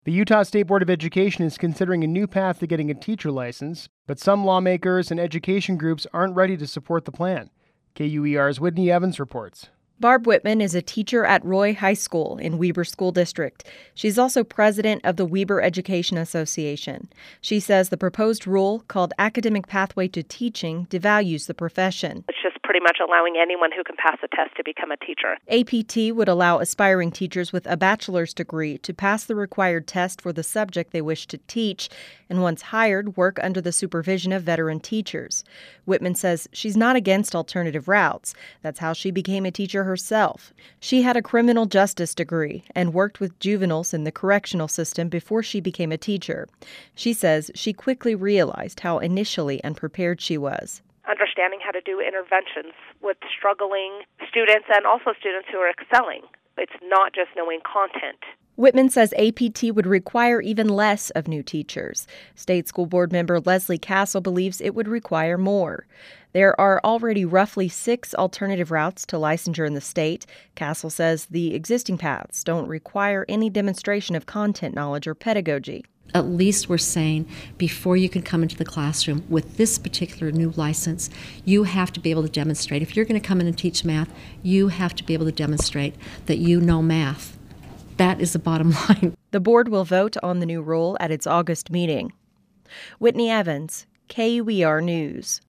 The Utah State Board of Education is considering a new path to getting a teacher license, but some lawmakers and education groups aren't ready to support the plan. KUER's Whitney Evans reports. Barb Whitman is a teacher at Roy High School in Weber School District. She's also president of the Weber Education Association. She says the proposed rule, called Academic Pathway to Teaching, devalues the profession. It's just pretty much allowing anyone who can pass the test to become a teacher. APT would allow aspiring teachers with a bachelor's degree to pass the required test for the subject they wish to teach, and once hired, work under the supervision of veteran teachers. Whitman says she's not against alternative routes. That's how she became a teacher herself. She had a criminal justice degree and worked with juveniles in the correctional system before she became a teacher. She says she quickly realized how initially unprepared she was. Understanding how to do interventions with struggling students and also students who are excelling. It's not just knowing content. Whitman says APT would require even less of new teachers. State School Board member Leslie Castle believes it would require more. There are already roughly 6 alternative routes to licensure in the state. Castle says the existing paths don't require any demonstration of content knowledge or pedagogy. At least we're saying before you can come into the classroom with this particular new license, you have to be able to demonstrate. If you're going to come in and teach math, you have to be able to demonstrate that you know math. That is the bottom line. The board will vote on the new rule at its August meeting. Whitney Evans, KUER News.